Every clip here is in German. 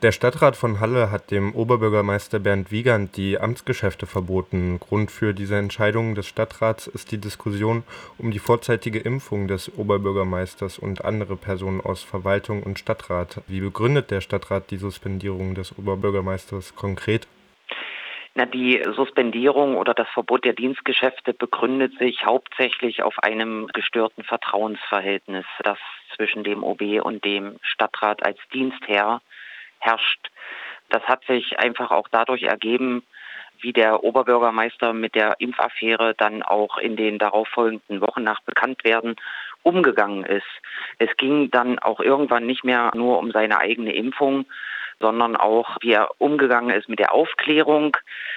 Der Stadtrat von Halle hat dem Oberbürgermeister Bernd Wiegand die Amtsgeschäfte verboten. Grund für diese Entscheidung des Stadtrats ist die Diskussion um die vorzeitige Impfung des Oberbürgermeisters und andere Personen aus Verwaltung und Stadtrat. Wie begründet der Stadtrat die Suspendierung des Oberbürgermeisters konkret? Die Suspendierung oder das Verbot der Dienstgeschäfte begründet sich hauptsächlich auf einem gestörten Vertrauensverhältnis, das zwischen dem OB und dem Stadtrat als Dienstherr herrscht. Das hat sich einfach auch dadurch ergeben, wie der Oberbürgermeister mit der Impfaffäre dann auch in den darauffolgenden Wochen nach Bekanntwerden umgegangen ist. Es ging dann auch irgendwann nicht mehr nur um seine eigene Impfung, sondern auch, wie er umgegangen ist mit der Aufklärung.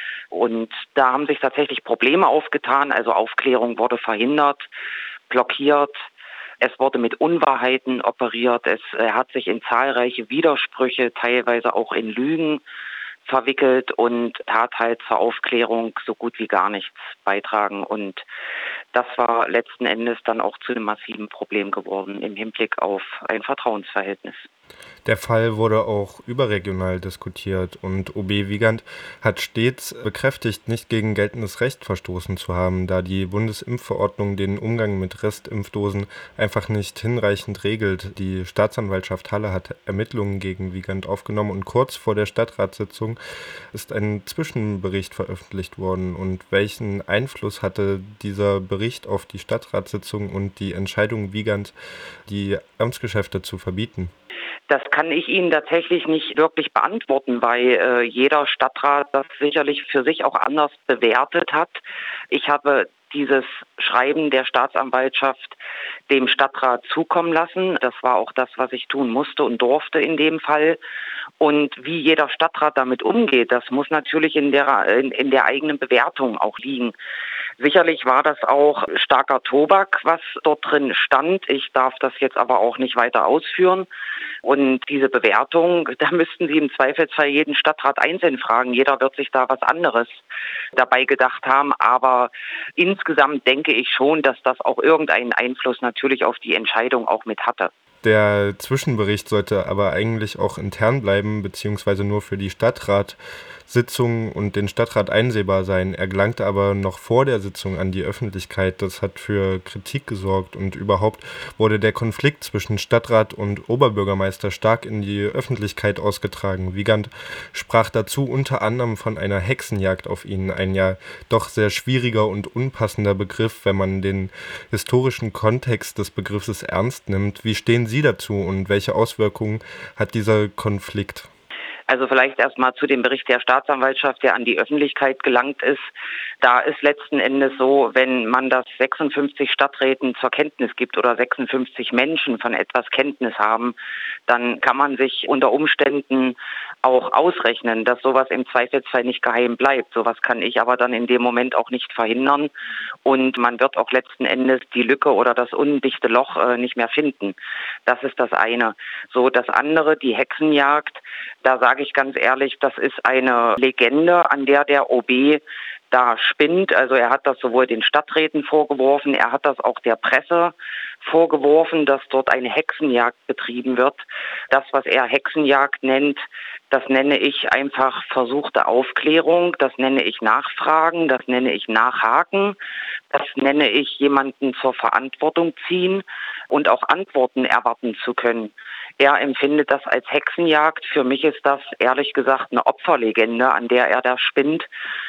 Und da haben sich tatsächlich Probleme aufgetan. Also Aufklärung wurde verhindert, blockiert. Es wurde mit Unwahrheiten operiert. Er hat sich in zahlreiche Widersprüche, teilweise auch in Lügen verwickelt und tat halt zur Aufklärung so gut wie gar nichts beitragen. Und das war letzten Endes dann auch zu einem massiven Problem geworden im Hinblick auf ein Vertrauensverhältnis. Der Fall wurde auch überregional diskutiert und OB Wiegand hat stets bekräftigt, nicht gegen geltendes Recht verstoßen zu haben, da die Bundesimpfverordnung den Umgang mit Restimpfdosen einfach nicht hinreichend regelt. Die Staatsanwaltschaft Halle hat Ermittlungen gegen Wiegand aufgenommen und kurz vor der Stadtratssitzung ist ein Zwischenbericht veröffentlicht worden. Und welchen Einfluss hatte dieser Bericht auf die Stadtratssitzung und die Entscheidung Wiegand, die Amtsgeschäfte zu verbieten? Das kann ich Ihnen tatsächlich nicht wirklich beantworten, weil jeder Stadtrat das sicherlich für sich auch anders bewertet hat. Ich habe dieses Schreiben der Staatsanwaltschaft dem Stadtrat zukommen lassen. Das war auch das, was ich tun musste und durfte in dem Fall. Und wie jeder Stadtrat damit umgeht, das muss natürlich in der eigenen Bewertung auch liegen. Sicherlich war das auch starker Tobak, was dort drin stand. Ich darf das jetzt aber auch nicht weiter ausführen. Und diese Bewertung, da müssten Sie im Zweifelsfall jeden Stadtrat einzeln fragen. Jeder wird sich da was anderes dabei gedacht haben. Aber insgesamt denke ich schon, dass das auch irgendeinen Einfluss natürlich auf die Entscheidung auch mit hatte. Der Zwischenbericht sollte aber eigentlich auch intern bleiben, beziehungsweise nur für die Stadtratssitzung und den Stadtrat einsehbar sein. Er gelangte aber noch vor der Sitzung an die Öffentlichkeit. Das hat für Kritik gesorgt und überhaupt wurde der Konflikt zwischen Stadtrat und Oberbürgermeister stark in die Öffentlichkeit ausgetragen. Wiegand sprach dazu unter anderem von einer Hexenjagd auf ihn, ein ja doch sehr schwieriger und unpassender Begriff, wenn man den historischen Kontext des Begriffes ernst nimmt. Wie stehen Sie dazu und welche Auswirkungen hat dieser Konflikt? Also vielleicht erstmal zu dem Bericht der Staatsanwaltschaft, der an die Öffentlichkeit gelangt ist. Da ist letzten Endes so, wenn man das 56 Stadträten zur Kenntnis gibt oder 56 Menschen von etwas Kenntnis haben, dann kann man sich unter Umständen auch ausrechnen, dass sowas im Zweifelsfall nicht geheim bleibt. Sowas kann ich aber dann in dem Moment auch nicht verhindern und man wird auch letzten Endes die Lücke oder das undichte Loch nicht mehr finden. Das ist das eine. So, das andere, die Hexenjagd, da sage ich ganz ehrlich, das ist eine Legende, an der OB da spinnt. Also er hat das sowohl den Stadträten vorgeworfen, er hat das auch der Presse vorgeworfen, dass dort eine Hexenjagd betrieben wird. Das, was er Hexenjagd nennt, das nenne ich einfach versuchte Aufklärung, das nenne ich Nachfragen, das nenne ich Nachhaken, das nenne ich jemanden zur Verantwortung ziehen und auch Antworten erwarten zu können. Er empfindet das als Hexenjagd. Für mich ist das ehrlich gesagt eine Opferlegende, an der er da spinnt.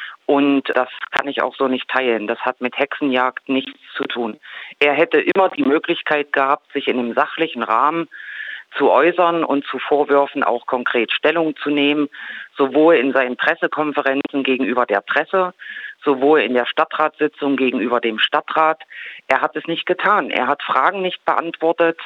Und das kann ich auch so nicht teilen. Das hat mit Hexenjagd nichts zu tun. Er hätte immer die Möglichkeit gehabt, sich in einem sachlichen Rahmen zu äußern und zu Vorwürfen auch konkret Stellung zu nehmen, sowohl in seinen Pressekonferenzen gegenüber der Presse, sowohl in der Stadtratssitzung gegenüber dem Stadtrat. Er hat es nicht getan. Er hat Fragen nicht beantwortet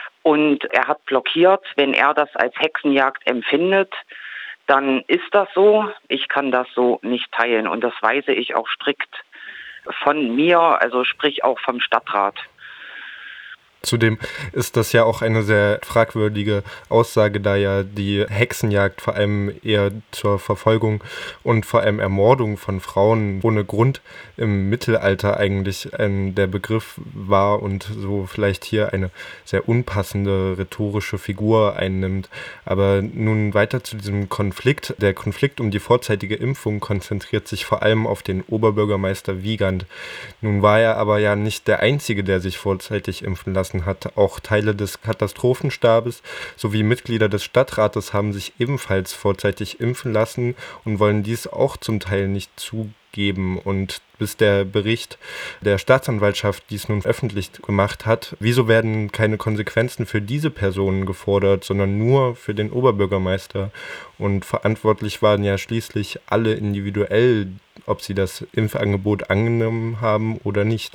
und er hat blockiert. Wenn er das als Hexenjagd empfindet, dann ist das so. Ich kann das so nicht teilen und das weise ich auch strikt von mir, also sprich auch vom Stadtrat. Zudem ist das ja auch eine sehr fragwürdige Aussage, da ja die Hexenjagd vor allem eher zur Verfolgung und vor allem Ermordung von Frauen ohne Grund im Mittelalter eigentlich der Begriff war und so vielleicht hier eine sehr unpassende rhetorische Figur einnimmt. Aber nun weiter zu diesem Konflikt. Der Konflikt um die vorzeitige Impfung konzentriert sich vor allem auf den Oberbürgermeister Wiegand. Nun war er aber ja nicht der Einzige, der sich vorzeitig impfen lassen hat. Auch Teile des Katastrophenstabes sowie Mitglieder des Stadtrates haben sich ebenfalls vorzeitig impfen lassen und wollen dies auch zum Teil nicht zugeben. Und bis der Bericht der Staatsanwaltschaft dies nun öffentlich gemacht hat, wieso werden keine Konsequenzen für diese Personen gefordert, sondern nur für den Oberbürgermeister? Und verantwortlich waren ja schließlich alle individuell, ob sie das Impfangebot angenommen haben oder nicht.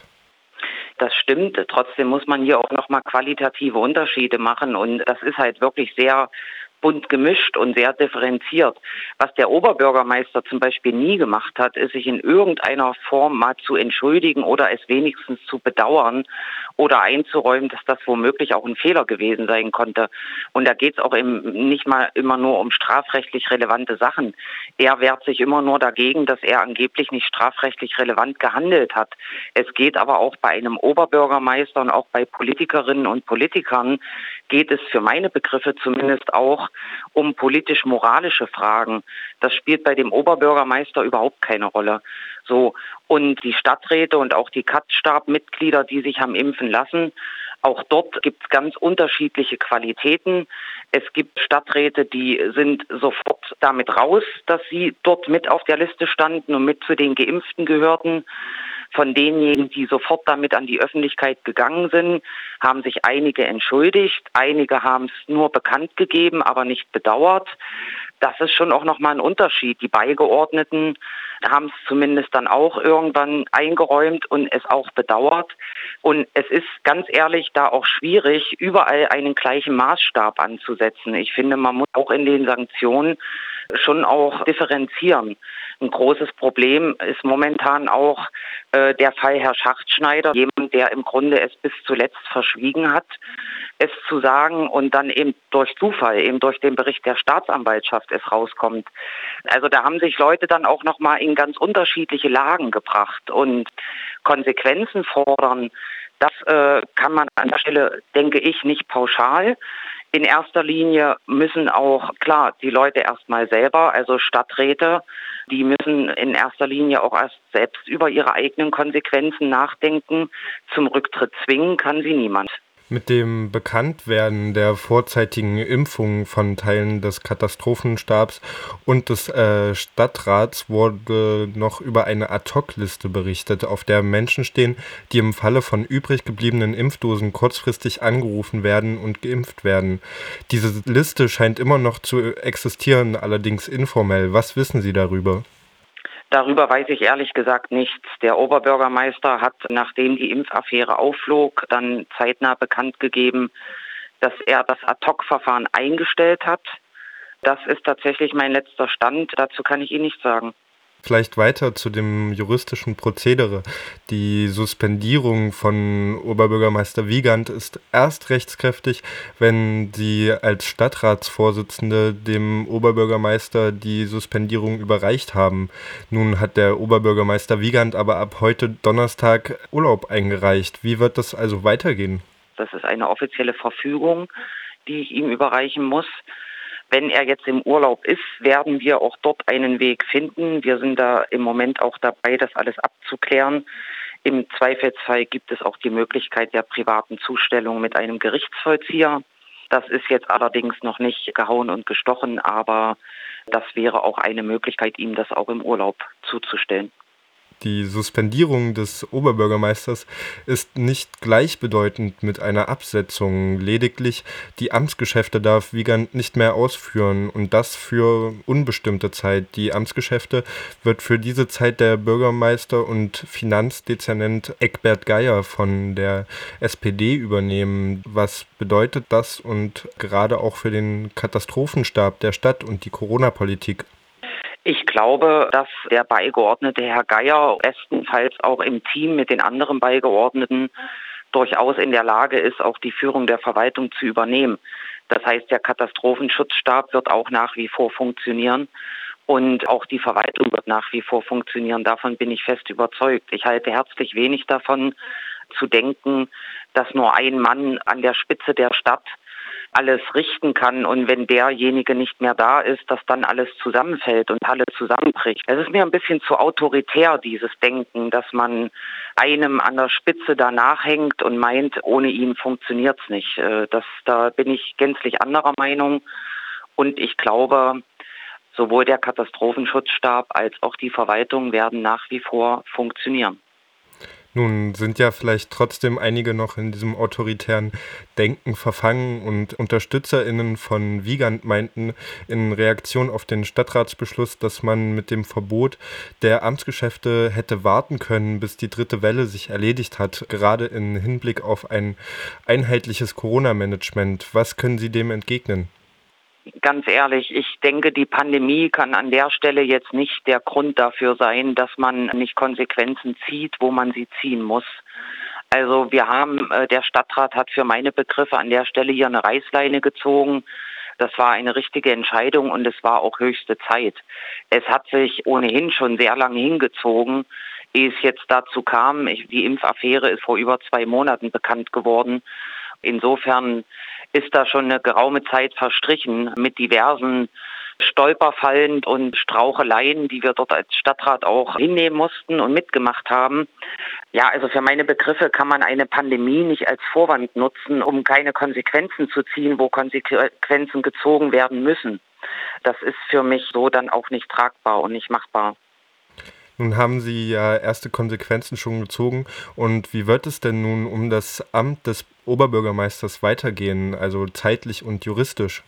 Das stimmt. Trotzdem muss man hier auch nochmal qualitative Unterschiede machen. Und das ist halt wirklich sehr bunt gemischt und sehr differenziert. Was der Oberbürgermeister zum Beispiel nie gemacht hat, ist, sich in irgendeiner Form mal zu entschuldigen oder es wenigstens zu bedauern oder einzuräumen, dass das womöglich auch ein Fehler gewesen sein konnte. Und da geht es auch nicht mal immer nur um strafrechtlich relevante Sachen. Er wehrt sich immer nur dagegen, dass er angeblich nicht strafrechtlich relevant gehandelt hat. Es geht aber auch bei einem Oberbürgermeister und auch bei Politikerinnen und Politikern geht es für meine Begriffe zumindest auch um politisch-moralische Fragen. Das spielt bei dem Oberbürgermeister überhaupt keine Rolle. So. Und die Stadträte und auch die KAT-Stab-Mitglieder, die sich haben impfen lassen, auch dort gibt es ganz unterschiedliche Qualitäten. Es gibt Stadträte, die sind sofort damit raus, dass sie dort mit auf der Liste standen und mit zu den Geimpften gehörten. Von denjenigen, die sofort damit an die Öffentlichkeit gegangen sind, haben sich einige entschuldigt. Einige haben es nur bekannt gegeben, aber nicht bedauert. Das ist schon auch nochmal ein Unterschied. Die Beigeordneten haben es zumindest dann auch irgendwann eingeräumt und es auch bedauert. Und es ist ganz ehrlich da auch schwierig, überall einen gleichen Maßstab anzusetzen. Ich finde, man muss auch in den Sanktionen schon auch differenzieren. Ein großes Problem ist momentan auch der Fall Herr Schachtschneider, jemand, der im Grunde es bis zuletzt verschwiegen hat, es zu sagen und dann eben durch Zufall, eben durch den Bericht der Staatsanwaltschaft es rauskommt. Also da haben sich Leute dann auch nochmal in ganz unterschiedliche Lagen gebracht und Konsequenzen fordern, das kann man an der Stelle, denke ich, nicht pauschal. In erster Linie müssen auch, klar, die Leute erstmal selber, also Stadträte, die müssen in erster Linie auch erst selbst über ihre eigenen Konsequenzen nachdenken. Zum Rücktritt zwingen kann sie niemand. Mit dem Bekanntwerden der vorzeitigen Impfung von Teilen des Katastrophenstabs und des Stadtrats wurde noch über eine Ad-hoc-Liste berichtet, auf der Menschen stehen, die im Falle von übrig gebliebenen Impfdosen kurzfristig angerufen werden und geimpft werden. Diese Liste scheint immer noch zu existieren, allerdings informell. Was wissen Sie darüber? Darüber weiß ich ehrlich gesagt nichts. Der Oberbürgermeister hat, nachdem die Impfaffäre aufflog, dann zeitnah bekannt gegeben, dass er das Ad-hoc-Verfahren eingestellt hat. Das ist tatsächlich mein letzter Stand. Dazu kann ich Ihnen nichts sagen. Vielleicht weiter zu dem juristischen Prozedere. Die Suspendierung von Oberbürgermeister Wiegand ist erst rechtskräftig, wenn sie als Stadtratsvorsitzende dem Oberbürgermeister die Suspendierung überreicht haben. Nun hat der Oberbürgermeister Wiegand aber ab heute Donnerstag Urlaub eingereicht. Wie wird das also weitergehen? Das ist eine offizielle Verfügung, die ich ihm überreichen muss. Wenn er jetzt im Urlaub ist, werden wir auch dort einen Weg finden. Wir sind da im Moment auch dabei, das alles abzuklären. Im Zweifelsfall gibt es auch die Möglichkeit der privaten Zustellung mit einem Gerichtsvollzieher. Das ist jetzt allerdings noch nicht gehauen und gestochen, aber das wäre auch eine Möglichkeit, ihm das auch im Urlaub zuzustellen. Die Suspendierung des Oberbürgermeisters ist nicht gleichbedeutend mit einer Absetzung. Lediglich die Amtsgeschäfte darf Wiegand nicht mehr ausführen und das für unbestimmte Zeit. Die Amtsgeschäfte wird für diese Zeit der Bürgermeister und Finanzdezernent Eckbert Geier von der SPD übernehmen. Was bedeutet das und gerade auch für den Katastrophenstab der Stadt und die Corona-Politik? Ich glaube, dass der Beigeordnete Herr Geier bestenfalls auch im Team mit den anderen Beigeordneten durchaus in der Lage ist, auch die Führung der Verwaltung zu übernehmen. Das heißt, der Katastrophenschutzstab wird auch nach wie vor funktionieren und auch die Verwaltung wird nach wie vor funktionieren. Davon bin ich fest überzeugt. Ich halte herzlich wenig davon, zu denken, dass nur ein Mann an der Spitze der Stadt alles richten kann und wenn derjenige nicht mehr da ist, dass dann alles zusammenfällt und alles zusammenbricht. Es ist mir ein bisschen zu autoritär, dieses Denken, dass man einem an der Spitze danach hängt und meint, ohne ihn funktioniert's nicht. Da bin ich gänzlich anderer Meinung und ich glaube, sowohl der Katastrophenschutzstab als auch die Verwaltung werden nach wie vor funktionieren. Nun sind ja vielleicht trotzdem einige noch in diesem autoritären Denken verfangen und UnterstützerInnen von Wiegand meinten in Reaktion auf den Stadtratsbeschluss, dass man mit dem Verbot der Amtsgeschäfte hätte warten können, bis die dritte Welle sich erledigt hat, gerade im Hinblick auf ein einheitliches Corona-Management. Was können Sie dem entgegnen? Ganz ehrlich, ich denke, die Pandemie kann an der Stelle jetzt nicht der Grund dafür sein, dass man nicht Konsequenzen zieht, wo man sie ziehen muss. Also der Stadtrat hat für meine Begriffe an der Stelle hier eine Reißleine gezogen. Das war eine richtige Entscheidung und es war auch höchste Zeit. Es hat sich ohnehin schon sehr lange hingezogen, ehe es jetzt dazu kam. Die Impfaffäre ist vor über 2 Monaten bekannt geworden. Insofern ist da schon eine geraume Zeit verstrichen mit diversen Stolperfallen und Straucheleien, die wir dort als Stadtrat auch hinnehmen mussten und mitgemacht haben. Ja, also für meine Begriffe kann man eine Pandemie nicht als Vorwand nutzen, um keine Konsequenzen zu ziehen, wo Konsequenzen gezogen werden müssen. Das ist für mich so dann auch nicht tragbar und nicht machbar. Nun haben Sie ja erste Konsequenzen schon gezogen. Und wie wird es denn nun um das Amt des Oberbürgermeisters weitergehen, also zeitlich und juristisch?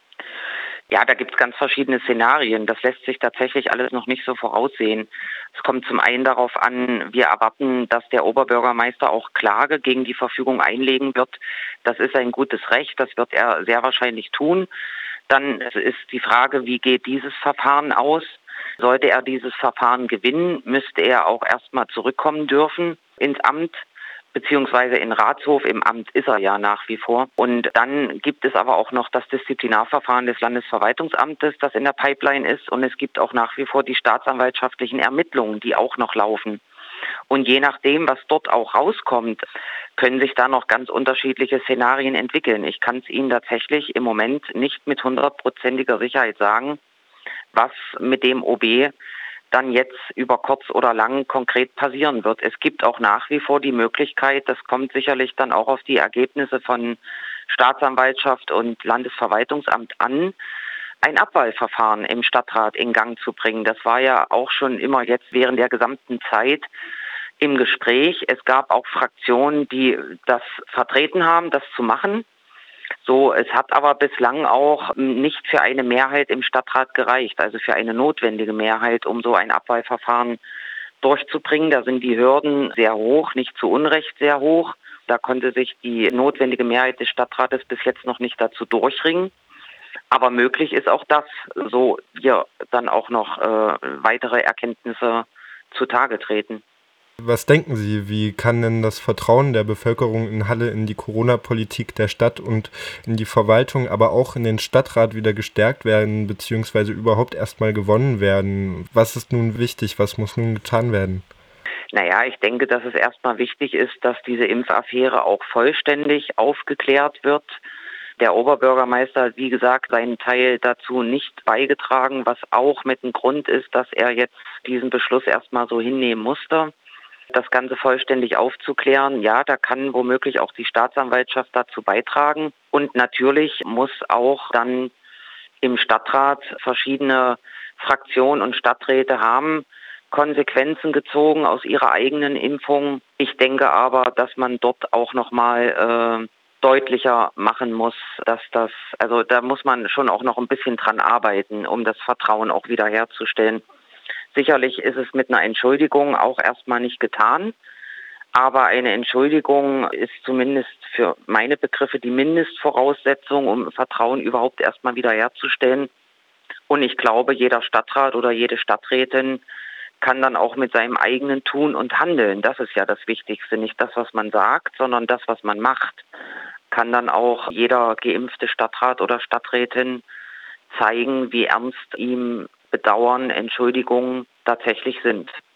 Ja, da gibt's ganz verschiedene Szenarien. Das lässt sich tatsächlich alles noch nicht so voraussehen. Es kommt zum einen darauf an, wir erwarten, dass der Oberbürgermeister auch Klage gegen die Verfügung einlegen wird. Das ist ein gutes Recht, das wird er sehr wahrscheinlich tun. Dann ist die Frage, wie geht dieses Verfahren aus? Sollte er dieses Verfahren gewinnen, müsste er auch erstmal zurückkommen dürfen ins Amt, beziehungsweise in Ratshof. Im Amt ist er ja nach wie vor. Und dann gibt es aber auch noch das Disziplinarverfahren des Landesverwaltungsamtes, das in der Pipeline ist. Und es gibt auch nach wie vor die staatsanwaltschaftlichen Ermittlungen, die auch noch laufen. Und je nachdem, was dort auch rauskommt, können sich da noch ganz unterschiedliche Szenarien entwickeln. Ich kann es Ihnen tatsächlich im Moment nicht mit 100%iger Sicherheit sagen, was mit dem OB dann jetzt über kurz oder lang konkret passieren wird. Es gibt auch nach wie vor die Möglichkeit, das kommt sicherlich dann auch auf die Ergebnisse von Staatsanwaltschaft und Landesverwaltungsamt an, ein Abwahlverfahren im Stadtrat in Gang zu bringen. Das war ja auch schon immer jetzt während der gesamten Zeit im Gespräch. Es gab auch Fraktionen, die das vertreten haben, das zu machen. So, es hat aber bislang auch nicht für eine Mehrheit im Stadtrat gereicht, also für eine notwendige Mehrheit, um so ein Abwahlverfahren durchzubringen. Da sind die Hürden sehr hoch, nicht zu Unrecht sehr hoch. Da konnte sich die notwendige Mehrheit des Stadtrates bis jetzt noch nicht dazu durchringen. Aber möglich ist auch das, so hier dann auch noch weitere Erkenntnisse zutage treten. Was denken Sie, wie kann denn das Vertrauen der Bevölkerung in Halle in die Corona-Politik der Stadt und in die Verwaltung, aber auch in den Stadtrat wieder gestärkt werden, beziehungsweise überhaupt erstmal gewonnen werden? Was ist nun wichtig? Was muss nun getan werden? Naja, ich denke, dass es erstmal wichtig ist, dass diese Impfaffäre auch vollständig aufgeklärt wird. Der Oberbürgermeister hat, wie gesagt, seinen Teil dazu nicht beigetragen, was auch mit dem Grund ist, dass er jetzt diesen Beschluss erstmal so hinnehmen musste. Das Ganze vollständig aufzuklären, ja, da kann womöglich auch die Staatsanwaltschaft dazu beitragen. Und natürlich muss auch dann im Stadtrat verschiedene Fraktionen und Stadträte haben Konsequenzen gezogen aus ihrer eigenen Impfung. Ich denke aber, dass man dort auch nochmal deutlicher machen muss, also da muss man schon auch noch ein bisschen dran arbeiten, um das Vertrauen auch wiederherzustellen. Sicherlich ist es mit einer Entschuldigung auch erstmal nicht getan, aber eine Entschuldigung ist zumindest für meine Begriffe die Mindestvoraussetzung, um Vertrauen überhaupt erstmal wiederherzustellen. Und ich glaube, jeder Stadtrat oder jede Stadträtin, kann dann auch mit seinem eigenen Tun und Handeln, das ist ja das Wichtigste, nicht das, was man sagt, sondern das, was man macht, kann dann auch jeder geimpfte Stadtrat oder Stadträtin zeigen, wie ernst ihm Bedauern, Entschuldigungen tatsächlich sind.